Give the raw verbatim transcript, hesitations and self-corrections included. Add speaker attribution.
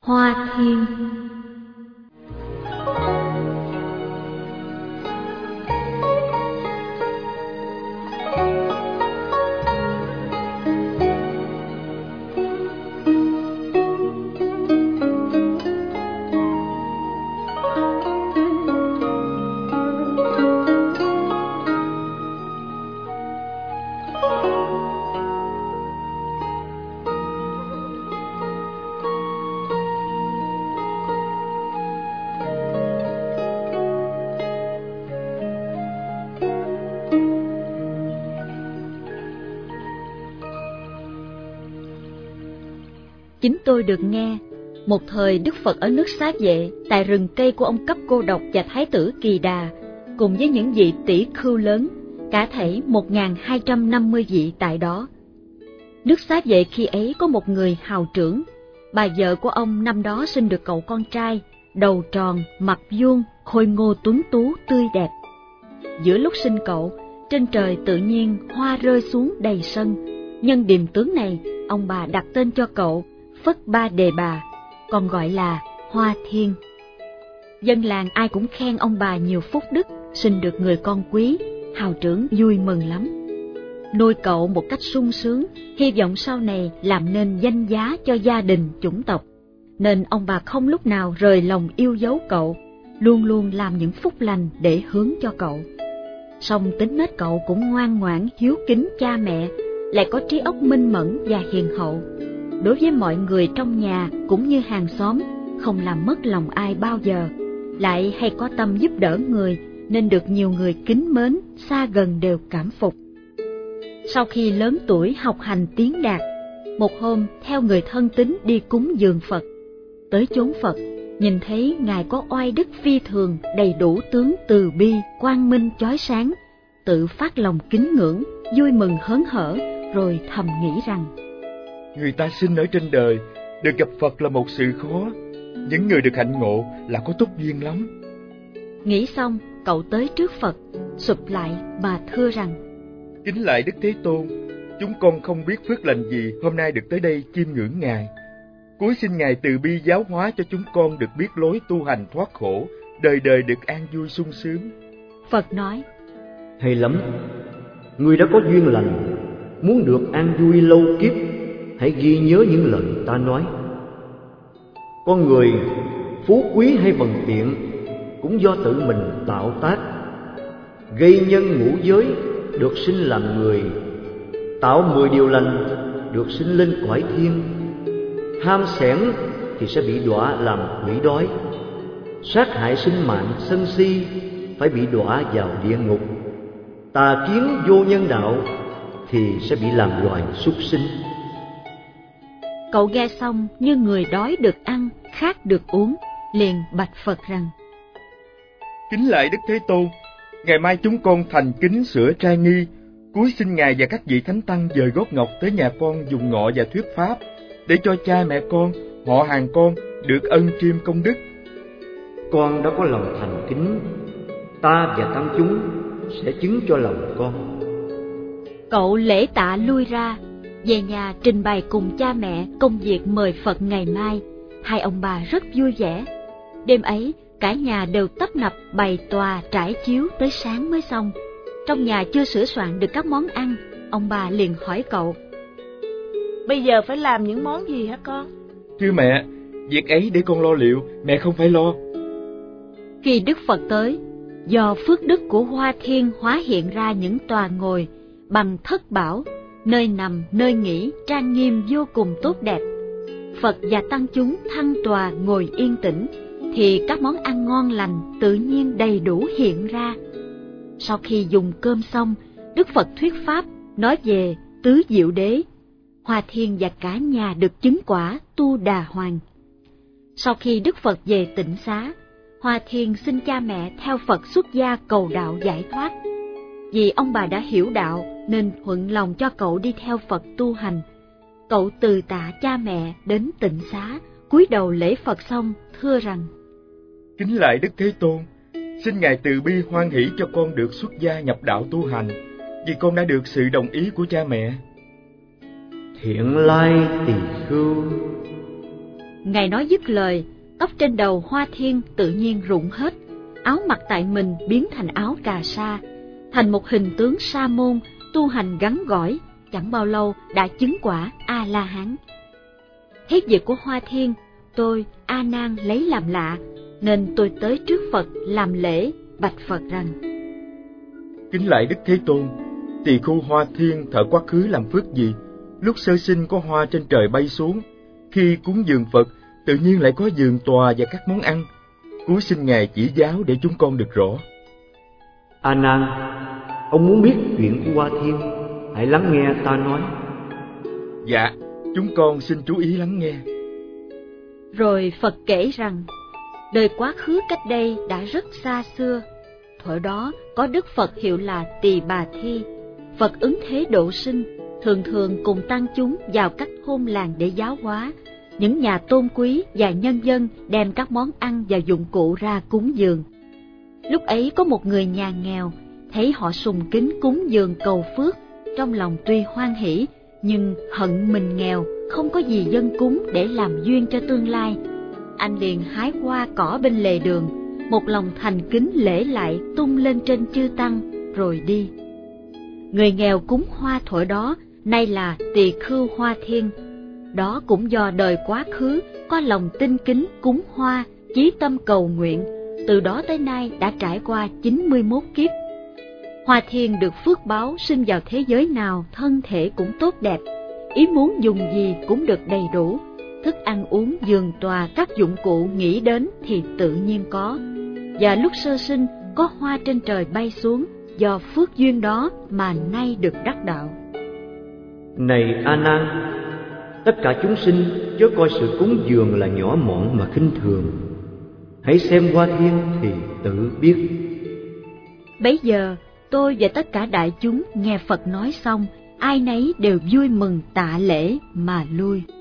Speaker 1: Hoa Thiên. Chính tôi được nghe, một thời Đức Phật ở nước Xá Vệ, tại rừng cây của ông Cấp Cô Độc và Thái tử Kỳ Đà, cùng với những vị tỷ khưu lớn, cả thảy một nghìn hai trăm năm mươi vị tại đó. Nước Xá Vệ khi ấy có một người hào trưởng, bà vợ của ông năm đó sinh được cậu con trai, đầu tròn, mặt vuông, khôi ngô tuấn tú, tươi đẹp. Giữa lúc sinh cậu, trên trời tự nhiên hoa rơi xuống đầy sân. Nhân điềm tướng này, ông bà đặt tên cho cậu Phất Ba Đề Bà, còn gọi là Hoa Thiên. Dân làng ai cũng khen ông bà nhiều phúc đức, sinh được người con quý, hào trưởng vui mừng lắm. Nuôi cậu một cách sung sướng, hy vọng sau này làm nên danh giá cho gia đình chủng tộc, nên ông bà không lúc nào rời lòng yêu dấu cậu, luôn luôn làm những phúc lành để hướng cho cậu. Song tính nết cậu cũng ngoan ngoãn, hiếu kính cha mẹ, lại có trí óc minh mẫn và hiền hậu. Đối với mọi người trong nhà cũng như hàng xóm, không làm mất lòng ai bao giờ, lại hay có tâm giúp đỡ người, nên được nhiều người kính mến, xa gần đều cảm phục. Sau khi lớn tuổi học hành tiến đạt, một hôm theo người thân tín đi cúng dường Phật. Tới chốn Phật, nhìn thấy Ngài có oai đức phi thường, đầy đủ tướng từ bi, quang minh chói sáng, tự phát lòng kính ngưỡng, vui mừng hớn hở, rồi thầm nghĩ rằng:
Speaker 2: người ta sinh ở trên đời, được gặp Phật là một sự khó. Những người được hạnh ngộ là có túc duyên lắm.
Speaker 1: Nghĩ xong, cậu tới trước Phật, sụp lại mà thưa rằng:
Speaker 2: kính lạy Đức Thế Tôn, chúng con không biết phước lành gì hôm nay được tới đây chiêm ngưỡng Ngài. Cúi xin Ngài từ bi giáo hóa cho chúng con được biết lối tu hành thoát khổ, đời đời được an vui sung sướng.
Speaker 1: Phật nói:
Speaker 3: hay lắm, người đã có duyên lành, muốn được an vui lâu kiếp, hãy ghi nhớ những lời ta nói. Con người phú quý hay vận tiện cũng do tự mình tạo tác. Gây nhân ngũ giới được sinh làm người, tạo mười điều lành được sinh lên cõi thiên. Ham xẻn thì sẽ bị đọa làm quỷ đói. Sát hại sinh mạng sân si phải bị đọa vào địa ngục. Tà kiến vô nhân đạo thì sẽ bị làm loài súc sinh.
Speaker 1: Cậu nghe xong như người đói được ăn, khát được uống, liền bạch Phật rằng:
Speaker 2: kính lạy Đức Thế Tôn, ngày mai chúng con thành kính sửa trai nghi, cúi xin Ngài và các vị thánh tăng dời gót ngọc tới nhà con dùng ngọ và thuyết pháp, để cho cha mẹ con, họ hàng con được ân chiêm công đức.
Speaker 3: Con đã có lòng thành kính, ta và tăng chúng sẽ chứng cho lòng con.
Speaker 1: Cậu lễ tạ lui ra, về nhà trình bày cùng cha mẹ công việc mời Phật ngày mai. Hai ông bà rất vui vẻ. Đêm ấy, cả nhà đều tấp nập bày tòa trải chiếu tới sáng mới xong. Trong nhà chưa sửa soạn được các món ăn, ông bà liền hỏi cậu:
Speaker 4: bây giờ phải làm những món gì hả con?
Speaker 2: Thưa mẹ, việc ấy để con lo liệu, mẹ không phải lo.
Speaker 1: Khi Đức Phật tới, do phước đức của Hoa Thiên hóa hiện ra những tòa ngồi bằng thất bảo, nơi nằm, nơi nghỉ trang nghiêm vô cùng tốt đẹp. Phật và tăng chúng thăng tòa ngồi yên tĩnh, thì các món ăn ngon lành tự nhiên đầy đủ hiện ra. Sau khi dùng cơm xong, Đức Phật thuyết pháp nói về tứ diệu đế. Hoa Thiên và cả nhà được chứng quả tu đà hoàng. Sau khi Đức Phật về tịnh xá, Hoa Thiên xin cha mẹ theo Phật xuất gia cầu đạo giải thoát. Vì ông bà đã hiểu đạo nên thuận lòng cho cậu đi theo Phật tu hành. Cậu từ tạ cha mẹ đến tịnh xá, cúi đầu lễ Phật xong thưa rằng:
Speaker 2: kính lạy Đức Thế Tôn, xin Ngài từ bi hoan hỷ cho con được xuất gia nhập đạo tu hành, vì con đã được sự đồng ý của cha mẹ.
Speaker 3: Thiện lai tỳ khưu,
Speaker 1: Ngài nói dứt lời, tóc trên đầu Hoa Thiên tự nhiên rụng hết, áo mặc tại mình biến thành áo cà sa, thành một hình tướng sa môn tu hành gắn gỏi, chẳng bao lâu đã chứng quả A-la-hán. Hết việc của Hoa Thiên, tôi A Nan lấy làm lạ, nên tôi tới trước Phật làm lễ, bạch Phật rằng:
Speaker 2: Kính lạy Đức Thế Tôn, tỳ khưu Hoa Thiên thở quá khứ làm phước gì? Lúc sơ sinh có hoa trên trời bay xuống, khi cúng dường Phật tự nhiên lại có giường tòa và các món ăn. Cúi xin Ngài chỉ giáo để chúng con được rõ.
Speaker 3: A Nan, ông muốn biết chuyện của Hoa Thiên, hãy lắng nghe ta nói.
Speaker 2: Dạ, chúng con xin chú ý lắng nghe.
Speaker 1: Rồi Phật kể rằng, đời quá khứ cách đây đã rất xa xưa, thuở đó có Đức Phật hiệu là Tỳ Bà Thi. Phật ứng thế độ sinh, thường thường cùng tăng chúng vào các thôn làng để giáo hóa. Những nhà tôn quý và nhân dân đem các món ăn và dụng cụ ra cúng dường. Lúc ấy có một người nhà nghèo, thấy họ sùng kính cúng dường cầu phước, trong lòng tuy hoan hỷ, nhưng hận mình nghèo, không có gì dâng cúng để làm duyên cho tương lai. Anh liền hái hoa cỏ bên lề đường, một lòng thành kính lễ lại tung lên trên chư tăng, rồi đi. Người nghèo cúng hoa thuở đó, nay là tỳ khưu Hoa Thiên. Đó cũng do đời quá khứ có lòng tinh kính cúng hoa, chí tâm cầu nguyện, từ đó tới nay đã trải qua chín mươi mốt kiếp. Hoa Thiên được phước báo sinh vào thế giới nào thân thể cũng tốt đẹp, ý muốn dùng gì cũng được đầy đủ, thức ăn uống giường tòa các dụng cụ nghĩ đến thì tự nhiên có. Và lúc sơ sinh có hoa trên trời bay xuống, do phước duyên đó mà nay được đắc đạo.
Speaker 3: Này A Nan, tất cả chúng sinh chớ coi sự cúng dường là nhỏ mọn mà khinh thường. Hãy xem Hoa Thiên thì tự biết.
Speaker 1: Bấy giờ tôi và tất cả đại chúng nghe Phật nói xong, ai nấy đều vui mừng tạ lễ mà lui.